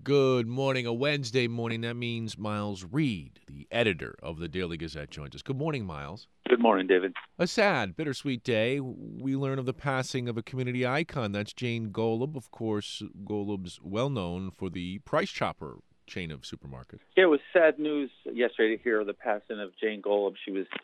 Good morning. A Wednesday morning. That means Miles Reed, the editor of the Daily Gazette, joins us. Good morning, Miles. Good morning, David. A sad, bittersweet day. We learn of the passing of a community icon. That's Jane Golub. Of course, Golub's well known for the Price Chopper chain of supermarkets. Yeah, it was sad news yesterday to hear the passing of Jane Golub. She was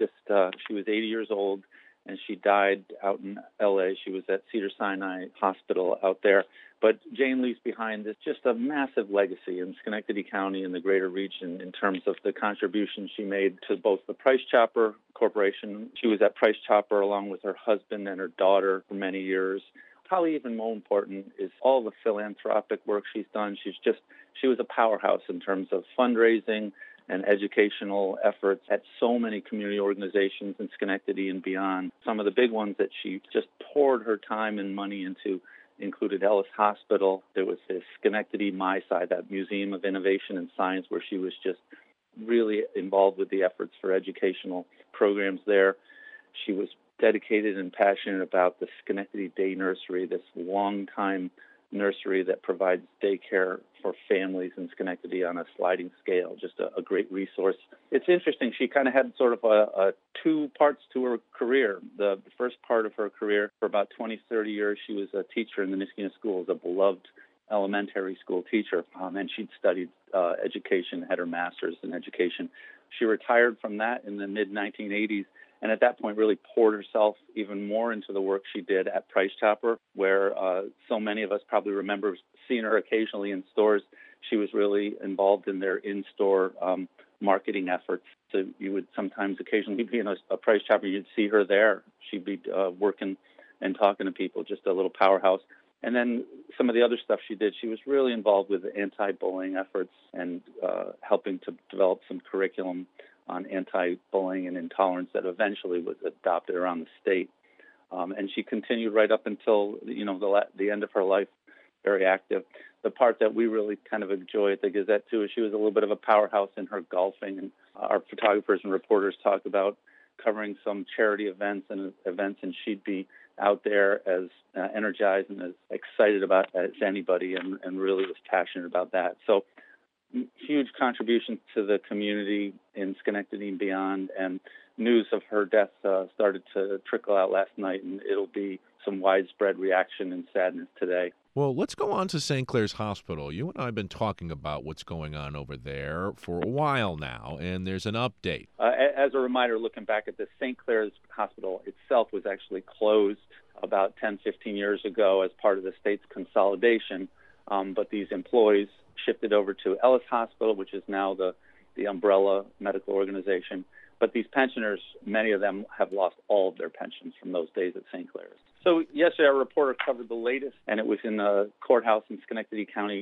80 years old, and she died out in L.A. She was at Cedars-Sinai Hospital out there. But Jane leaves behind this just a massive legacy in Schenectady County and the greater region in terms of the contribution she made to both the Price Chopper Corporation. She was at Price Chopper along with her husband and her daughter for many years. Probably even more important is all the philanthropic work she's done. She was a powerhouse in terms of fundraising and educational efforts at so many community organizations in Schenectady and beyond. Some of the big ones that she just poured her time and money into included Ellis Hospital. There was this Schenectady MySci, that Museum of Innovation and Science, where she was just really involved with the efforts for educational programs there. She was dedicated and passionate about the Schenectady Day Nursery, this long-time nursery that provides daycare for families in Schenectady on a sliding scale, just a great resource. It's interesting. She kind of had sort of a two parts to her career. The first part of her career, for about 20, 30 years, she was a teacher in the Niskayuna schools, a beloved elementary school teacher, and she'd studied education, had her master's in education. She retired from that in the mid-1980s, and at that point really poured herself even more into the work she did at Price Chopper, where so many of us probably remember seeing her occasionally in stores. She was really involved in their in-store marketing efforts. So you would sometimes occasionally be in a Price Chopper, you'd see her there. She'd be working and talking to people, just a little powerhouse. And then some of the other stuff she did, she was really involved with anti-bullying efforts and helping to develop some curriculum on anti-bullying and intolerance that eventually was adopted around the state. And she continued right up until, the end of her life, very active. The part that we really kind of enjoy at the Gazette, too, is she was a little bit of a powerhouse in her golfing. And our photographers and reporters talk about covering some charity events, and she'd be out there as energized and as excited about as anybody, and really was passionate about that. So huge contribution to the community in Schenectady and beyond, and news of her death started to trickle out last night, and it'll be some widespread reaction and sadness today. Well, let's go on to St. Clair's Hospital. You and I have been talking about what's going on over there for a while now, and there's an update. As a reminder, looking back at this, St. Clair's Hospital itself was actually closed about 10, 15 years ago as part of the state's consolidation, but these employees shifted over to Ellis Hospital, which is now the umbrella medical organization. But these pensioners, many of them have lost all of their pensions from those days at St. Clair's. So yesterday, our reporter covered the latest, and it was in the courthouse in Schenectady County,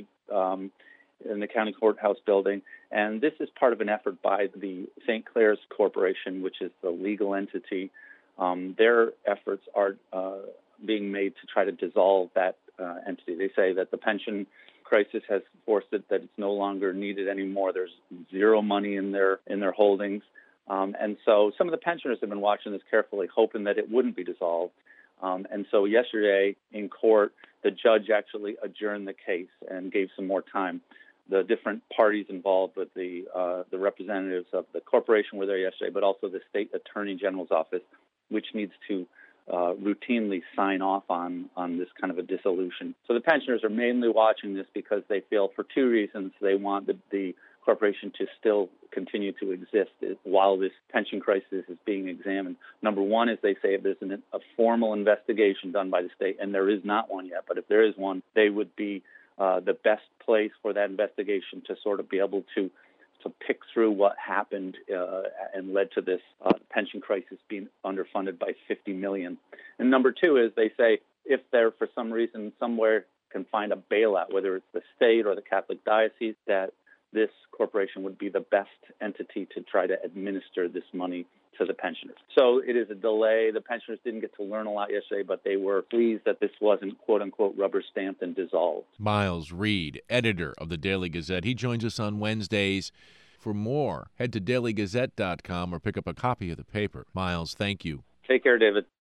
in the county courthouse building. And this is part of an effort by the St. Clair's Corporation, which is the legal entity. Their efforts are being made to try to dissolve that entity. They say that the pension crisis has forced it that it's no longer needed anymore. There's zero money in their holdings. And so some of the pensioners have been watching this carefully, hoping that it wouldn't be dissolved. And so yesterday in court, the judge actually adjourned the case and gave some more time. The different parties involved with the representatives of the corporation were there yesterday, but also the state attorney general's office, which needs to routinely sign off on this kind of a dissolution. So the pensioners are mainly watching this because they feel, for two reasons, they want the corporation to still continue to exist while this pension crisis is being examined. Number one is, they say, if there's a formal investigation done by the state, and there is not one yet, but if there is one, they would be the best place for that investigation to sort of be able to pick through what happened and led to this pension crisis being underfunded by $50 million. And number two is, they say, if there for some reason somewhere can find a bailout, whether it's the state or the Catholic diocese, that this corporation would be the best entity to try to administer this money to the pensioners. So it is a delay. The pensioners didn't get to learn a lot yesterday, but they were pleased that this wasn't, quote-unquote, rubber stamped and dissolved. Miles Reed, editor of the Daily Gazette. He joins us on Wednesdays. For more, head to dailygazette.com or pick up a copy of the paper. Miles, thank you. Take care, David.